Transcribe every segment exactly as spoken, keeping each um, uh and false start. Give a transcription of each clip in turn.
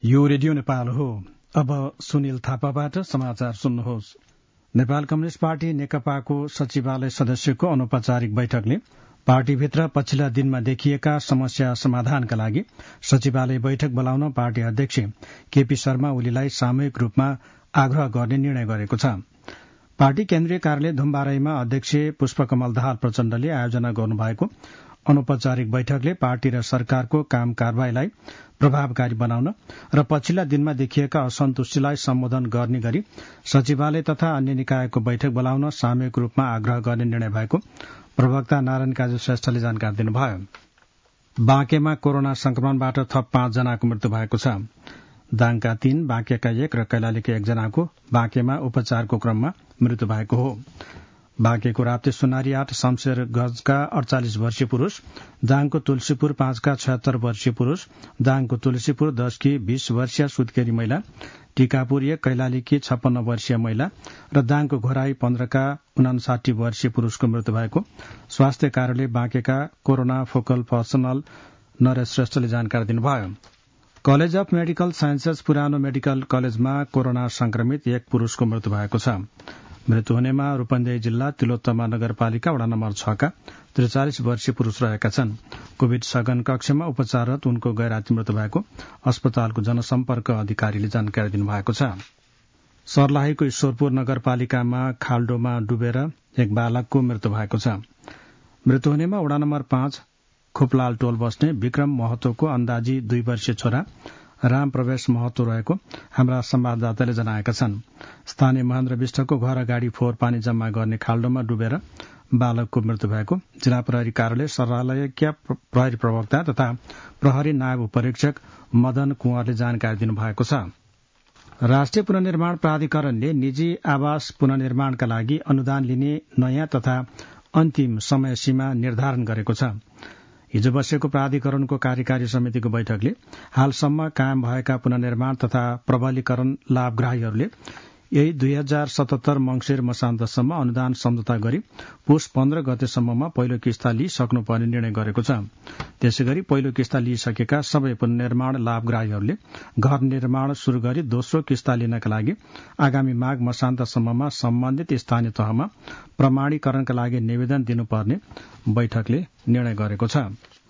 यो रेडियो नेपाल हो। अब सुनिल थापाबाट समाचार सुन्नुहोस्। नेपाल कम्युनिष्ट पार्टी नेकपाको सचिवालय सदस्यको अनौपचारिक बैठकले पार्टीभित्र पछिल्ला दिनमा देखिएका समस्या समाधानका लागि सचिवालय बैठक बोलाउन पार्टी अध्यक्ष केपी शर्मा ओलीलाई सामूहिक रूपमा आग्रह गर्ने निर्णय गरेको छ। पार्टी केन्द्रीय कार्यालय धुम्बाराईमा अध्यक्ष पुष्पकमल दाहाल प्रचण्डले आयोजना गर्नुभएको अनौपचारिक बैठकले पार्टी र सरकारको काम कारबाहीलाई प्रभावकारी बनाउन र पछिल्ला दिनमा देखिएका असन्तुष्टिलाई सम्बोधन गर्ने गरी सचिवालय तथा अन्य निकायको बैठक बोलाउन सामूहिक रूपमा आग्रह गर्ने निर्णय भएको प्रवक्ता नारायण काजी श्रेष्ठले जानकारी दिनुभयो। बाँकेमा कोरोना संक्रमणबाट थप पाँच जनाको मृत्यु भएको छ। दाङका तीन, बाँकेका एक र कैलालीका एकजनाको बाँकेमा उपचारको क्रममा मृत्यु भएको हो। बाँकेको राप्ती सुनारी आठ शमशेरगंजका अड़चालिस वर्षीय पुरूष, दाङको तुलसीपुर पाँचका छयत्तर वर्षीय पुरूष, दाङको तुलसीपुर दशकी बीस वर्षीय सुत्केरी महिला, टीकापुर एक कैलालीकी छप्पन्न वर्षीय महिला र दाङको घोराई पन्ध्रका उनासाठी वर्षीय पुरूषको मृत्यु भएको स्वास्थ्य कार्यालय बाँकेका कोरोना फोकल पर्सनल नरेश श्रेष्ठले जानकारी दिनुभयो। कलेज अफ मेडिकल साइन्सेस पुरानो मेडिकल कलेजमा कोरोना संक्रमित एक पुरूषको मृत्यु भएको छ। मृत्यु हुनेमा रूपन्देही जिल्ला तिलोत्तमा नगरपालिका वडा नम्बर छका त्रिचालिस वर्षीय पुरूष रहेका छन्। कोविड सघन कक्षमा उपचाररत उनको गैराती मृत्यु भएको अस्पतालको जनसम्पर्क अधिकारीले जानकारी दिनुभएको छ। सर्लाहीको ईश्वरपुर नगरपालिकामा खाल्डोमा डुबेर एक बालकको मृत्यु भएको छ। मृत्यु हुनेमा वडा नम्बर पाँच खुपलाल टोल बस्ने विक्रम महतोको अन्दाजी दुई वर्षीय छोरा राम प्रवेश महतो रहेको हाम्रा संवाददाताले जनाएका छन्। स्थानीय महेन्द्र विष्टको घर अगाडि फोहोर पानी जम्मा गर्ने खाल्डोमा डुबेर बालकको मृत्यु भएको जिल्ला प्रहरी कार्यालय सर्लाहीका प्रहरी प्रवक्ता तथा प्रहरी नायब उपरीक्षक मदन कुंवरले जानकारी दिनुभएको छ। राष्ट्रिय पुनर्निर्माण प्राधिकरणले निजी आवास पुनर्निर्माणका लागि अनुदान लिने नयाँ तथा अन्तिम समय सीमा निर्धारण गरेको छ। हिजो बसेको प्राधिकरणको कार्यकारी समितिको बैठकले हालसम्म कायम भएका पुनर्निर्माण तथा प्रबलीकरण लाभग्राहीहरूले यही दुई हजार सतहत्तर मंगिर मसान्तसम्म अनुदान सम्झौता गरी पुष पन्ध्र गतेसम्ममा पहिलो किस्ता लिइसक्नुपर्ने निर्णय गरेको छ। त्यसै गरी पहिलो किस्ता लिइसकेका सबै पुनर्निर्माण लाभग्राहीहरूले घर निर्माण शुरू गरी दोस्रो किस्ता लिनका लागि आगामी माघ मसान्तसम्ममा सम्बन्धित स्थानीय तहमा प्रमाणीकरणका लागि निवेदन दिनुपर्ने बैठकले निर्णय गरेको छ।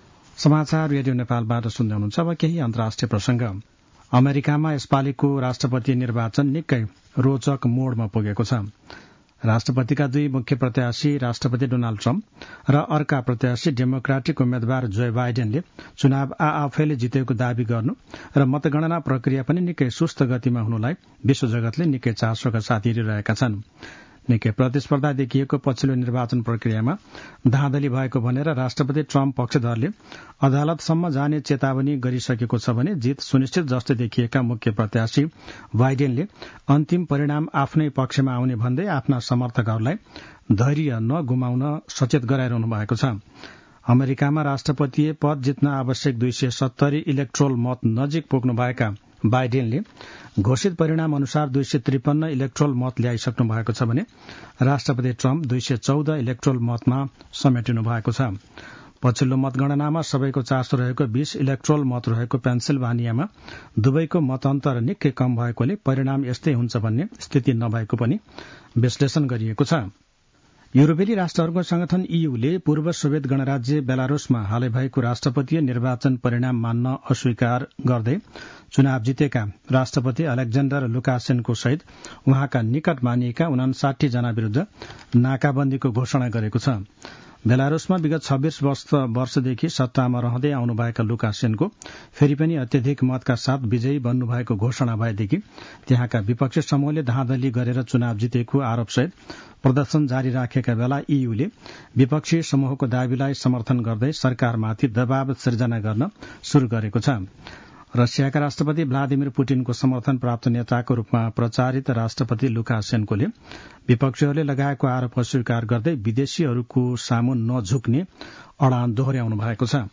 समाचार रेडियो नेपालबाट सुन्दै हुनुहुन्छ। अब केही अन्तर्राष्ट्रिय प्रसंग। अमेरिकामा यसपालिको राष्ट्रपति निर्वाचन निकै रोचक मोडमा पुगेको छ। राष्ट्रपतिका दुई मुख्य प्रत्याशी राष्ट्रपति डोनाल्ड ट्रम्प र अर्का प्रत्याशी डेमोक्रेटिक उम्मेद्वार जो बाइडेनले चुनाव आफैले जितेको दावी गर्नु र मतगणना प्रक्रिया पनि निकै सुस्त गतिमा हुनुलाई विश्व जगतले निकै चासोका साथ हेरिरहेका छन्। निकै प्रतिस्पर्धा देखिएको पछिल्लो निर्वाचन प्रक्रियामा धाँधली भएको भनेर राष्ट्रपति ट्रम्प पक्षधरले अदालतसम्म जाने चेतावनी गरिसकेको छ भने जित सुनिश्चित जस्तै देखिएका मुख्य प्रत्याशी बाइडेनले अन्तिम परिणाम आफ्नै पक्षमा आउने भन्दै आफ्ना समर्थकहरूलाई धैर्य नगुमाउन सचेत गराइरहनु भएको छ। अमेरिकामा राष्ट्रपतीय पद जित्न आवश्यक दुई सय सत्तरी इलेक्ट्रोल मत नजिक पुग्नुभएका बाइडेनले घोषित परिणाम अनुसार दुई सय त्रिपन्न इलेक्ट्रोल मत ल्याइसक्नु भएको छ भने राष्ट्रपति ट्रम्प दुई सय चौध इलेक्ट्रोल मतमा समेटिनु भएको छ। पछिल्लो मतगणनामा सबैको चासो रहेको बीस इलेक्ट्रोल मत रहेको पेन्सिल्भानियामा दुवैको मतअन्तर निकै कम भएकोले परिणाम यस्तै हुन्छ भन्ने स्थिति नभएको पनि विश्लेषण गरिएको छ। युरोपेली राष्ट्रहरूको संगठन ईयूले पूर्व सोभियत गणराज्य बेलारूसमा हालै भएको राष्ट्रपतीय निर्वाचन परिणाम मान्न अस्वीकार गर्दै चुनाव जितेका राष्ट्रपति अलेक्जेण्डर लुकासेन्को सहित उहाँका निकट मानिएका उनासाठी जना विरूद्ध नाकाबन्दीको घोषणा गरेको छ। बेलारूसमा विगत छब्बीस वर्षदेखि सत्तामा रहँदै आउनुभएका लुकासेन्को फेरि पनि अत्यधिक मतका साथ विजयी बन्नुभएको घोषणा भएदेखि त्यहाँका विपक्षी समूहले धाँधली गरेर चुनाव जितेको आरोपसहित प्रदर्शन जारी राखेका बेला ईयूले विपक्षी समूहको दावीलाई समर्थन गर्दै सरकारमाथि दबाव सिर्जना गर्न शुरू गरेको छ। रसियाका राष्ट्रपति भ्लादिमिर पुटिनको समर्थन प्राप्त नेताको रूपमा प्रचारित राष्ट्रपति लुकासेन्कोले विपक्षीहरूले लगाएको आरोप अस्वीकार गर्दै विदेशीहरूको सामु नझुक्ने अडान दोहोर्याउनु भएको छ।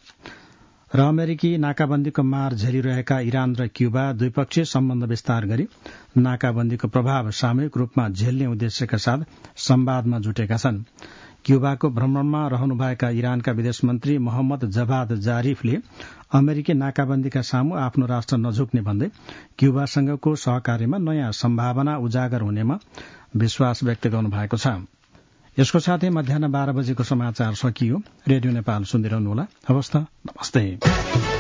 र अमेरिकी नाकाबन्दीको मार झेलिरहेका इरान र क्युबा द्विपक्षीय सम्बन्ध विस्तार गरी नाकाबन्दीको प्रभाव सामूहिक रूपमा झेल्ने उद्देश्यका साथ संवादमा जुटेका छन्। क्युबाको भ्रमणमा रहनुभएका इरानका विदेश मन्त्री मोहम्मद जवाद जारिफले अमेरिकी नाकाबन्दीका सामु आफ्नो राष्ट्र नझुक्ने भन्दै क्युबासँगको सहकार्यमा नयाँ सम्भावना उजागर हुनेमा विश्वास व्यक्त गर्नु भएको छ। यसको साथै मध्याह बाह्र बजेको समाचार सकियो। रेडियो नेपाल सुन्दै रहनुहोला। हवस् त, नमस्ते।